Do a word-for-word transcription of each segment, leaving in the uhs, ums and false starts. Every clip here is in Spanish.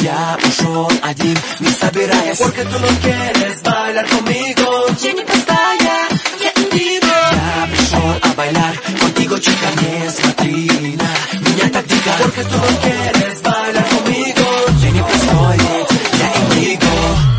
Ya ушел один, не собираясь, porque tú no quieres bailar conmigo. Я не простая, я индиго. Я пришел a bailar contigo, chica, не смотри на меня так дико, porque tú no quieres bailar conmigo. Я не простой, я индиго.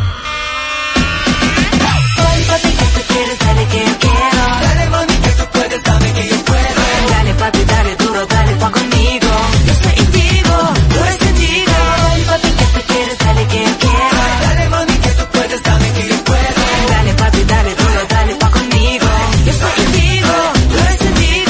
Ой, papi, que tú quieres, dale que yo quiero. Dale, mami, que tú puedes, dame que yo puedo. Dale, papi, dale duro, dale pa' conmigo. Yo soy indigo, tú eres indigo. Oi, papi, que tú quieres, dale que yo quiero. Dale, mami, que tú puedes, dame que yo puedo. Dale, papi, dale duro, dale pa' conmigo. Yo soy indigo, tú eres indigo.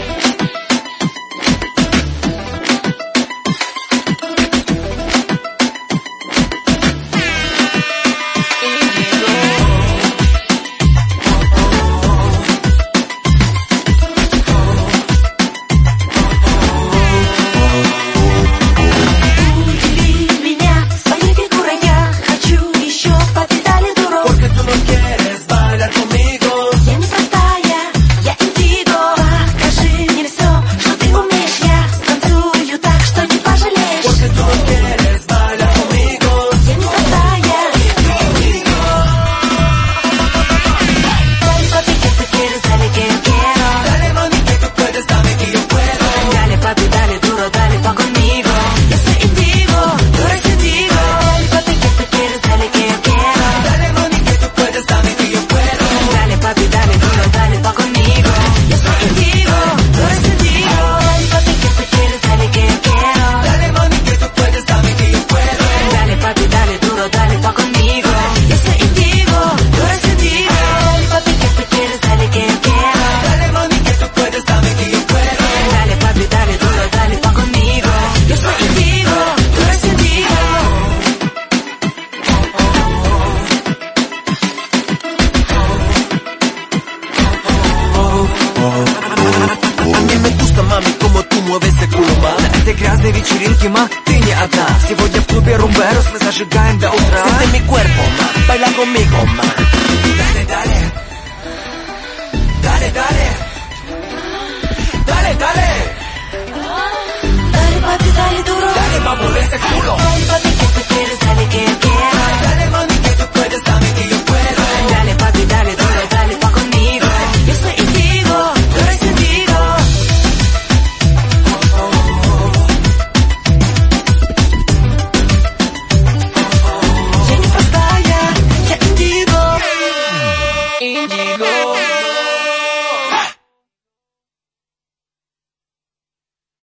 Удиви меня своей фигурой, я хочу еще, papi, dale duro. Porque tú no quieres bailar conmigo. Я не простая, я индиго. Покажи мне все, что ты умеешь. Я станцую так, что не пожалеешь. Porque tú no quieres bailar conmigo. Я не простая, я индиго. Ой, papi, que tú quieres, dale que yo quiero. Dale, mami, que tú puedes, dame que yo puedo. Dale, papi, dale duro, dale pa' conmigo. Yo soy indigo, tú eres indigo. Oi, papi, que tú quieres, dale que yo quiero. Dale, mami, que tú puedes, dame que yo puedo. Dale, papi, dale duro, dale pa' conmigo. Yo soy indigo, tú eres indigo. Oi, papi, que tú quieres, dale que yo quiero. Dale, mami, que tú puedes, dame que yo puedo. Dale, papi, dale duro, dale pa' conmigo. Yo soy indigo, tú eres indigo. Oi, papi, que tú quieres, dale que yo quiero. Dale, mami, que tú puedes, dame que yo puedo. Dale, papi, dale duro, dale pa' conmigo. Yo soy indigo, tú eres indigo. A mí me gusta, mami, como tú mueves ese culo, ma. На этой грязной вечеринке, ма, ты не одна. Сегодня в клубе Румберос мы зажигаем до утра. Siente mi cuerpo, ma, baila conmigo, ma. Dale, dale. Dale, dale. Dale, dale. Dale, papi, dale duro. Dale, ma, mueve ese culo. Oi, papi,